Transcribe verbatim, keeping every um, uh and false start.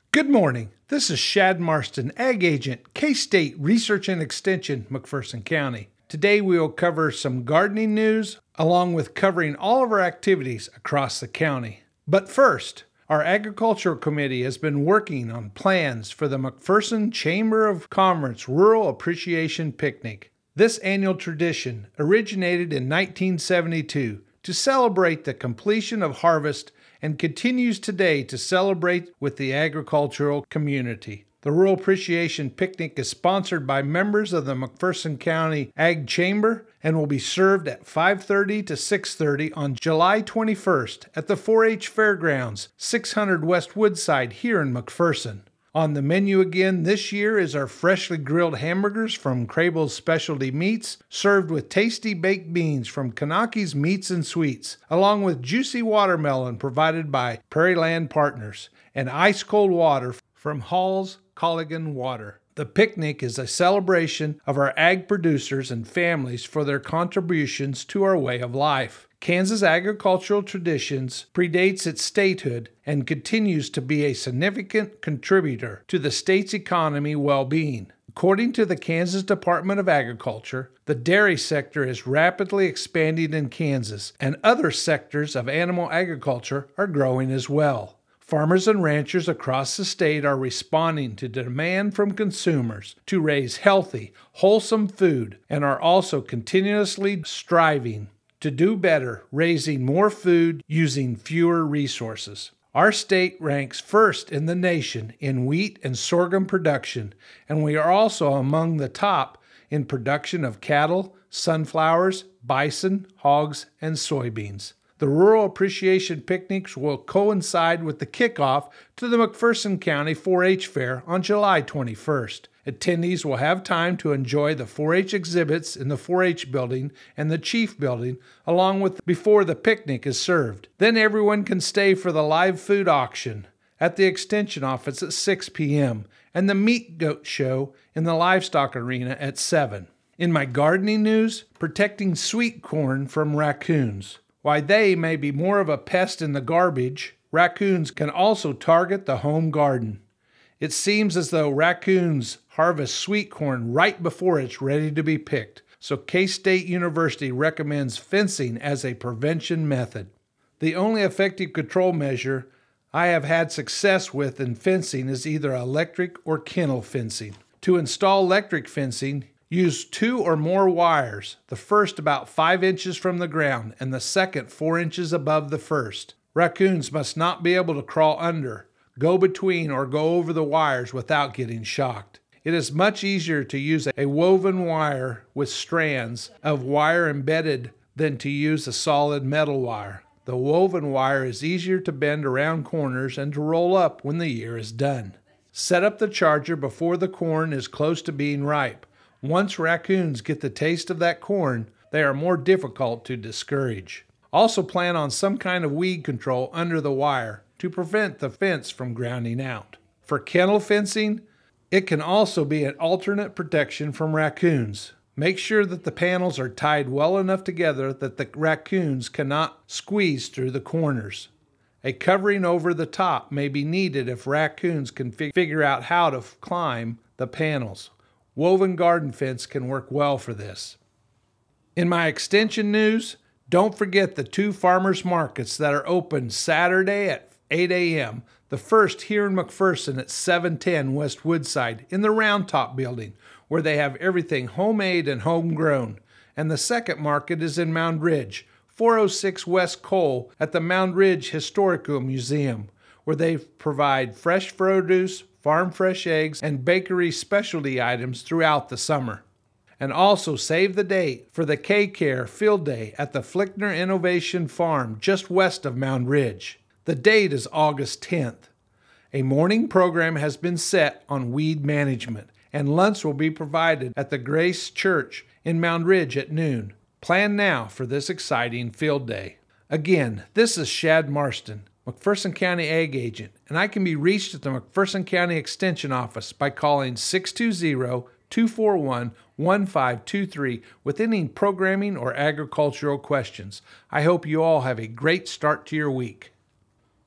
Good morning. This is Shad Marston, Ag Agent, K-State Research and Extension, McPherson County. Today we will cover some gardening news, along with covering all of our activities across the county. But first, our Agricultural Committee has been working on plans for the McPherson Chamber of Commerce Rural Appreciation Picnic. This annual tradition originated in nineteen seventy-two to celebrate the completion of harvest and continues today to celebrate with the agricultural community. The Rural Appreciation Picnic is sponsored by members of the McPherson County Ag Chamber and will be served at five thirty to six thirty on July twenty-first at the four H Fairgrounds, six hundred West Woodside here in McPherson. On the menu again this year is our freshly grilled hamburgers from Crable's Specialty Meats, served with tasty baked beans from Kanaki's Meats and Sweets, along with juicy watermelon provided by Prairie Land Partners, and ice-cold water from Hall's Colligan Water. The picnic is a celebration of our ag producers and families for their contributions to our way of life. Kansas agricultural traditions predates its statehood and continues to be a significant contributor to the state's economy well-being. According to the Kansas Department of Agriculture, the dairy sector is rapidly expanding in Kansas, and other sectors of animal agriculture are growing as well. Farmers and ranchers across the state are responding to demand from consumers to raise healthy, wholesome food and are also continuously striving to do better, raising more food using fewer resources. Our state ranks first in the nation in wheat and sorghum production, and we are also among the top in production of cattle, sunflowers, bison, hogs, and soybeans. The Rural Appreciation Picnics will coincide with the kickoff to the McPherson County four H Fair on July twenty-first. Attendees will have time to enjoy the four H exhibits in the four H building and the Chief building, along with before the picnic is served. Then everyone can stay for the live food auction at the Extension office at six p.m. and the Meat Goat Show in the Livestock Arena at seven. In my gardening news, protecting sweet corn from raccoons. While they may be more of a pest in the garbage, raccoons can also target the home garden. It seems as though raccoons harvest sweet corn right before it's ready to be picked, so K-State University recommends fencing as a prevention method. The only effective control measure I have had success with in fencing is either electric or kennel fencing. To install electric fencing, use two or more wires, the first about five inches from the ground and the second four inches above the first. Raccoons must not be able to crawl under, go between, or go over the wires without getting shocked. It is much easier to use a woven wire with strands of wire embedded than to use a solid metal wire. The woven wire is easier to bend around corners and to roll up when the year is done. Set up the charger before the corn is close to being ripe. Once raccoons get the taste of that corn, they are more difficult to discourage. Also plan on some kind of weed control under the wire to prevent the fence from grounding out. For kennel fencing, it can also be an alternate protection from raccoons. Make sure that the panels are tied well enough together that the raccoons cannot squeeze through the corners. A covering over the top may be needed if raccoons can fig- figure out how to f- climb the panels. Woven garden fence can work well for this. In my extension news, don't forget the two farmers markets that are open Saturday at eight a.m. The first here in McPherson at seven ten West Woodside in the Round Top building, where they have everything homemade and homegrown. And the second market is in Mound Ridge, four oh six West Cole at the Mound Ridge Historical Museum, where they provide fresh produce, farm fresh eggs, and bakery specialty items throughout the summer. And also save the date for the K-Care Field Day at the Flickner Innovation Farm just west of Mound Ridge. The date is August tenth. A morning program has been set on weed management, and lunch will be provided at the Grace Church in Mound Ridge at noon. Plan now for this exciting field day. Again, this is Shad Marston, McPherson County Ag Agent, and I can be reached at the McPherson County Extension Office by calling six two zero, two four one, one five two three with any programming or agricultural questions. I hope you all have a great start to your week.